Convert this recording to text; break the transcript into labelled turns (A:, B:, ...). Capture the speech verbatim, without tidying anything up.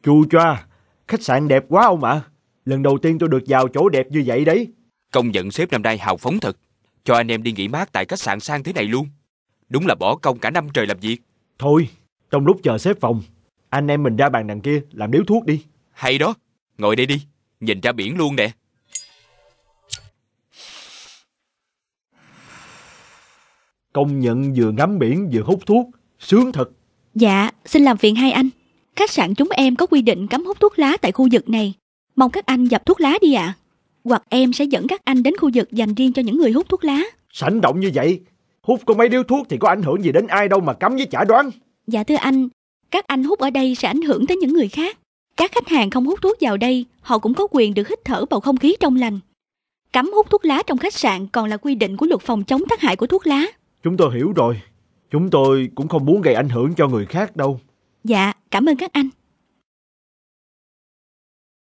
A: Chu choa, khách sạn đẹp quá ông ạ. Lần đầu tiên tôi được vào chỗ đẹp như vậy đấy.
B: Công nhận sếp năm nay hào phóng thật. Cho anh em đi nghỉ mát tại khách sạn sang thế này luôn. Đúng là bỏ công cả năm trời làm việc.
A: Thôi, trong lúc chờ xếp phòng, anh em mình ra bàn đằng kia làm điếu thuốc đi.
B: Hay đó, ngồi đây đi, nhìn ra biển luôn nè.
A: Công nhận vừa ngắm biển vừa hút thuốc, sướng thật.
C: Dạ, xin làm phiền hai anh. Khách sạn chúng em có quy định cấm hút thuốc lá tại khu vực này. Mong các anh dập thuốc lá đi ạ. À. Hoặc em sẽ dẫn các anh đến khu vực dành riêng cho những người hút thuốc lá.
A: Sảnh động như vậy, hút có mấy điếu thuốc thì có ảnh hưởng gì đến ai đâu mà cấm với chả đoán.
C: Dạ thưa anh, các anh hút ở đây sẽ ảnh hưởng tới những người khác. Các khách hàng không hút thuốc vào đây, họ cũng có quyền được hít thở bầu không khí trong lành. Cấm hút thuốc lá trong khách sạn còn là quy định của luật phòng chống tác hại của thuốc lá.
A: Chúng tôi hiểu rồi. Chúng tôi cũng không muốn gây ảnh hưởng cho người khác đâu.
C: Dạ, cảm ơn các anh.